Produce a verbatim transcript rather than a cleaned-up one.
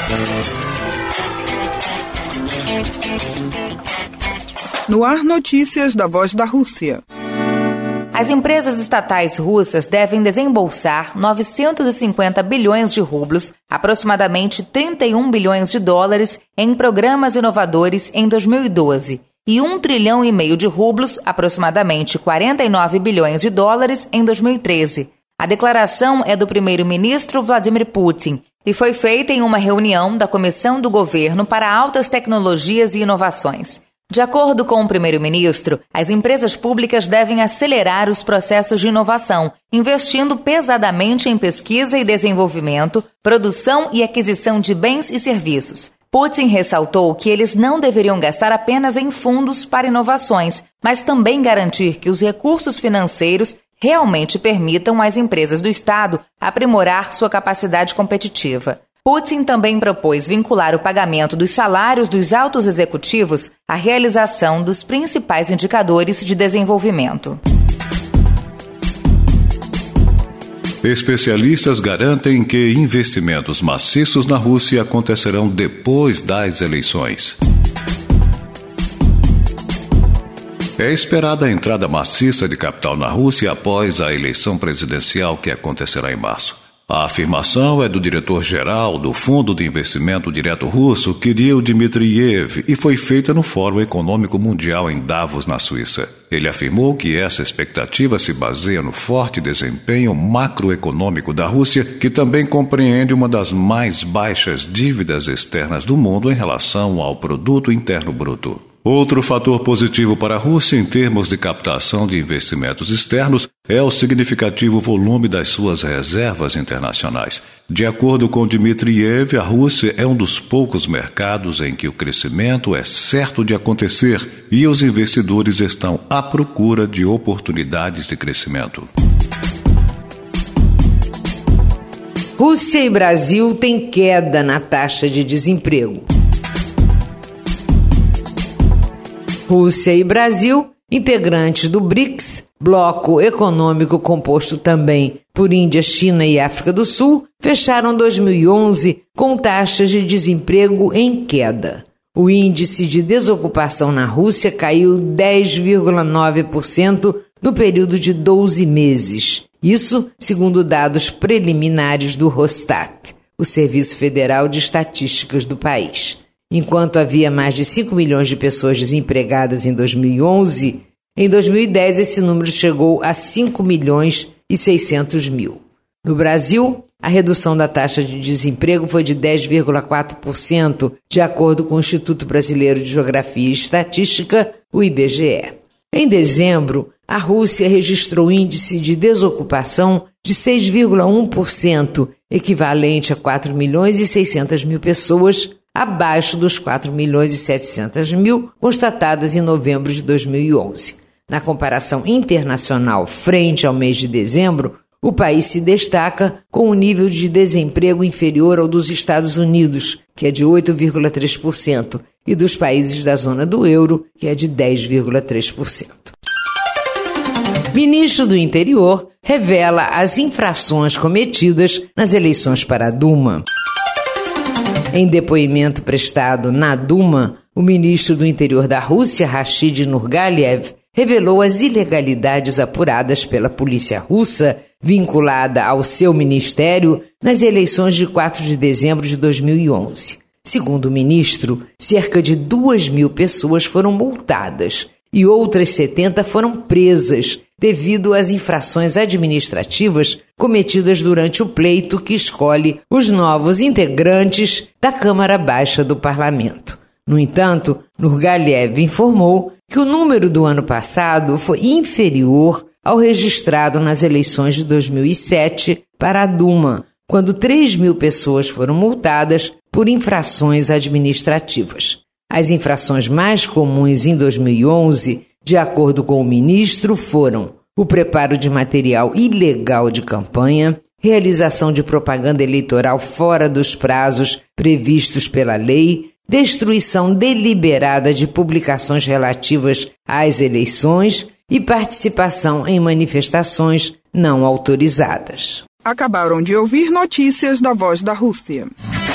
No ar, notícias da Voz da Rússia. As empresas estatais russas devem desembolsar novecentos e cinquenta bilhões de rublos, aproximadamente trinta e um bilhões de dólares, em programas inovadores em dois mil e doze, e um trilhão e meio de rublos, aproximadamente quarenta e nove bilhões de dólares, em dois mil e treze. A declaração é do primeiro-ministro Vladimir Putin e foi feita em uma reunião da Comissão do Governo para Altas Tecnologias e Inovações. De acordo com o primeiro-ministro, as empresas públicas devem acelerar os processos de inovação, investindo pesadamente em pesquisa e desenvolvimento, produção e aquisição de bens e serviços. Putin ressaltou que eles não deveriam gastar apenas em fundos para inovações, mas também garantir que os recursos financeiros realmente permitam às empresas do Estado aprimorar sua capacidade competitiva. Putin também propôs vincular o pagamento dos salários dos altos executivos à realização dos principais indicadores de desenvolvimento. Especialistas garantem que investimentos maciços na Rússia acontecerão depois das eleições. É esperada a entrada maciça de capital na Rússia após a eleição presidencial que acontecerá em março. A afirmação é do diretor-geral do Fundo de Investimento Direto Russo, Kirill Dmitriev, e foi feita no Fórum Econômico Mundial em Davos, na Suíça. Ele afirmou que essa expectativa se baseia no forte desempenho macroeconômico da Rússia, que também compreende uma das mais baixas dívidas externas do mundo em relação ao Produto Interno Bruto. Outro fator positivo para a Rússia em termos de captação de investimentos externos é o significativo volume das suas reservas internacionais. De acordo com Dmitriev, a Rússia é um dos poucos mercados em que o crescimento é certo de acontecer e os investidores estão à procura de oportunidades de crescimento. Rússia e Brasil têm queda na taxa de desemprego. Rússia e Brasil, integrantes do BRICS, bloco econômico composto também por Índia, China e África do Sul, fecharam dois mil e onze com taxas de desemprego em queda. O índice de desocupação na Rússia caiu dez vírgula nove por cento no período de doze meses. Isso segundo dados preliminares do Rosstat, o Serviço Federal de Estatísticas do país. Enquanto havia mais de cinco milhões de pessoas desempregadas em dois mil e onze, em dois mil e dez esse número chegou a cinco milhões e seiscentos mil. No Brasil, a redução da taxa de desemprego foi de dez vírgula quatro por cento, de acordo com o Instituto Brasileiro de Geografia e Estatística, o I B G E. Em dezembro, a Rússia registrou índice de desocupação de seis vírgula um por cento, equivalente a quatro milhões e seiscentas mil pessoas, abaixo dos quatro milhões e setecentas mil constatadas em novembro de dois mil e onze. Na comparação internacional frente ao mês de dezembro, o país se destaca com um nível de desemprego inferior ao dos Estados Unidos, que é de oito vírgula três por cento, e dos países da zona do euro, que é de dez vírgula três por cento. Ministro do Interior revela as infrações cometidas nas eleições para a Duma. Em depoimento prestado na Duma, o ministro do Interior da Rússia, Rashid Nurgaliev, revelou as ilegalidades apuradas pela polícia russa vinculada ao seu ministério nas eleições de quatro de dezembro de dois mil e onze. Segundo o ministro, cerca de duas mil pessoas foram multadas e outras setenta foram presas devido às infrações administrativas cometidas durante o pleito que escolhe os novos integrantes da Câmara Baixa do Parlamento. No entanto, Nurgaliev informou que o número do ano passado foi inferior ao registrado nas eleições de dois mil e sete para a Duma, quando três mil pessoas foram multadas por infrações administrativas. As infrações mais comuns em dois mil e onze, de acordo com o ministro, foram o preparo de material ilegal de campanha, realização de propaganda eleitoral fora dos prazos previstos pela lei, destruição deliberada de publicações relativas às eleições e participação em manifestações não autorizadas. Acabaram de ouvir notícias da Voz da Rússia.